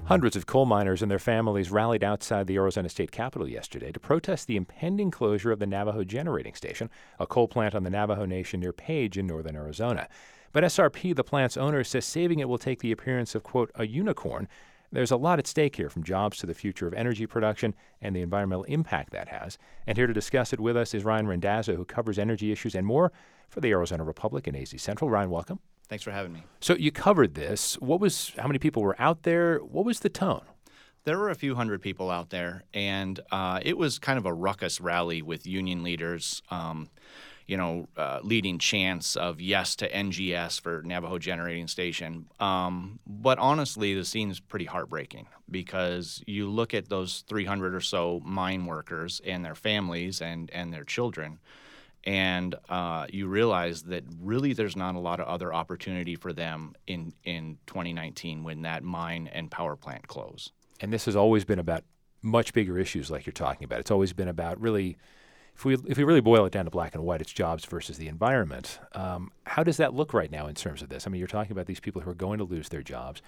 Hundreds of coal miners and their families rallied outside the Arizona State Capitol yesterday to protest the impending closure of the Navajo Generating Station, a coal plant on the Navajo Nation near Page in northern Arizona. But SRP, the plant's owner, says saving it will take the appearance of, quote, a unicorn. There's a lot at stake here, from jobs to the future of energy production and the environmental impact that has. And here to discuss it with us is Ryan Randazzo, who covers energy issues and more for the Arizona Republic and AZ Central. Ryan, welcome. Thanks for having me. So you covered this. How many people were out there? What was the tone? There were a few hundred people out there, and it was kind of a ruckus rally with union leaders, leading chants of yes to NGS for Navajo Generating Station. But honestly, the scene is pretty heartbreaking because you look at those 300 or so mine workers and their families and their children, and you realize that really there's not a lot of other opportunity for them in 2019 when that mine and power plant close. And this has always been about much bigger issues like you're talking about. It's always been about really, if we really boil it down to black and white, it's jobs versus the environment. How does that look right now in terms of this? I mean, you're talking about these people who are going to lose their jobs.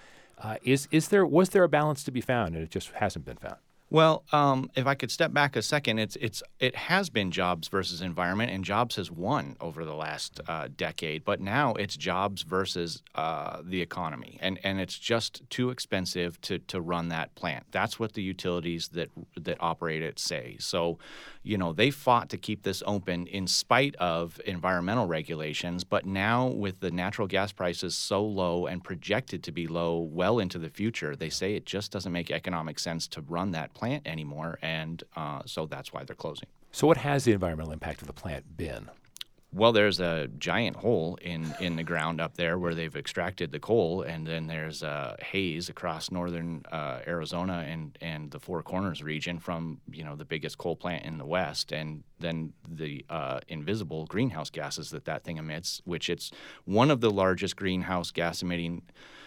Was there a balance to be found, and it just hasn't been found? Well, if I could step back a second, it has been jobs versus environment, and jobs has won over the last decade. But now it's jobs versus the economy, and it's just too expensive to run that plant. That's what the utilities that operate it say. So, they fought to keep this open in spite of environmental regulations. But now with the natural gas prices so low and projected to be low well into the future, they say it just doesn't make economic sense to run that plant anymore, and so that's why they're closing. So what has the environmental impact of the plant been? Well, there's a giant hole in the ground up there where they've extracted the coal, and then there's haze across northern Arizona and the Four Corners region from the biggest coal plant in the West, and then the invisible greenhouse gases that thing emits, which it's one of the largest greenhouse gas emitting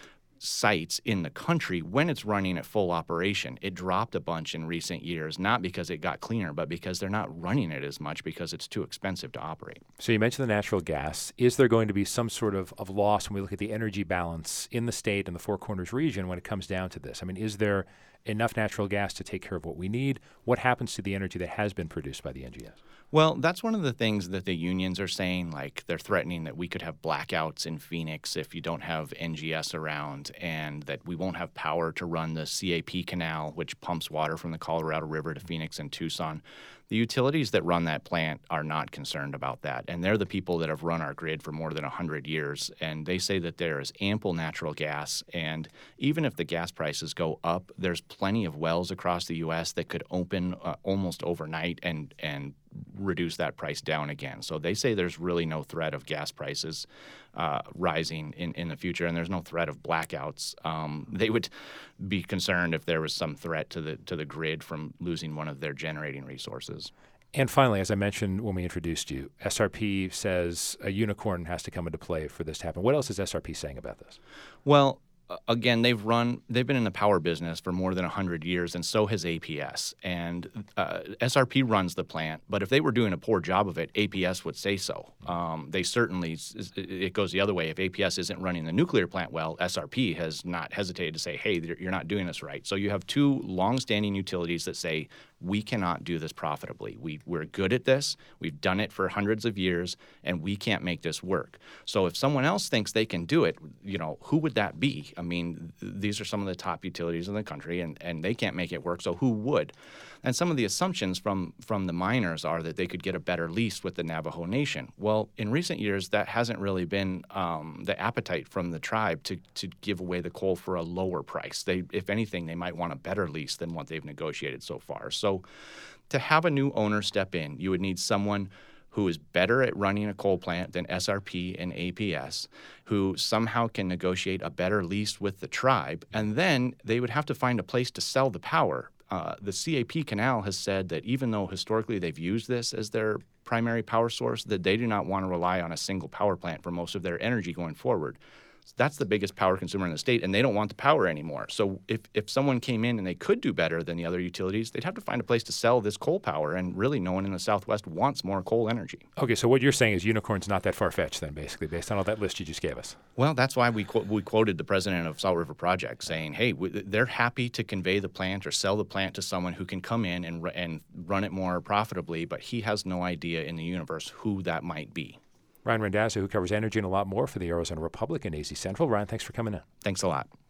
sites in the country when it's running at full operation. It dropped a bunch in recent years, not because it got cleaner, but because they're not running it as much because it's too expensive to operate. So you mentioned the natural gas. Is there going to be some sort of loss when we look at the energy balance in the state and the Four Corners region when it comes down to this? I mean, is there enough natural gas to take care of what we need? What happens to the energy that has been produced by the NGS? Well, that's one of the things that the unions are saying, like they're threatening that we could have blackouts in Phoenix if you don't have NGS around, and that we won't have power to run the CAP canal, which pumps water from the Colorado River to Phoenix and Tucson. The utilities that run that plant are not concerned about that, and they're the people that have run our grid for more than 100 years, and they say that there is ample natural gas, and even if the gas prices go up, there's plenty of wells across the U.S. that could open almost overnight and reduce that price down again. So they say there's really no threat of gas prices rising in the future, and there's no threat of blackouts. They would be concerned if there was some threat to the grid from losing one of their generating resources. And finally, as I mentioned when we introduced you, SRP says a unicorn has to come into play for this to happen. What else is SRP saying about this? Well, again, they've been in the power business for more than 100 years, and so has APS. And SRP runs the plant, but if they were doing a poor job of it, APS would say so. They certainly, it goes the other way. If APS isn't running the nuclear plant well, SRP has not hesitated to say, hey, you're not doing this right. So you have two longstanding utilities that say, we cannot do this profitably. We're good at this. We've done it for hundreds of years, and we can't make this work. So if someone else thinks they can do it, who would that be? I mean, these are some of the top utilities in the country, and they can't make it work, so who would? And some of the assumptions from the miners are that they could get a better lease with the Navajo Nation. Well, in recent years, that hasn't really been the appetite from the tribe to give away the coal for a lower price. If anything, they might want a better lease than what they've negotiated so far. So to have a new owner step in, you would need someone who is better at running a coal plant than SRP and APS, who somehow can negotiate a better lease with the tribe, and then they would have to find a place to sell the power. The CAP canal has said that even though historically they've used this as their primary power source, that they do not want to rely on a single power plant for most of their energy going forward. That's the biggest power consumer in the state, and they don't want the power anymore. So if someone came in and they could do better than the other utilities, they'd have to find a place to sell this coal power, and really no one in the Southwest wants more coal energy. Okay, so what you're saying is Unicorn's not that far-fetched then, basically, based on all that list you just gave us. Well, that's why we quoted the president of Salt River Project saying, hey, they're happy to convey the plant or sell the plant to someone who can come in and run it more profitably, but he has no idea in the universe who that might be. Ryan Randazzo, who covers energy and a lot more for the Arizona Republic and AZ Central. Ryan, thanks for coming in. Thanks a lot.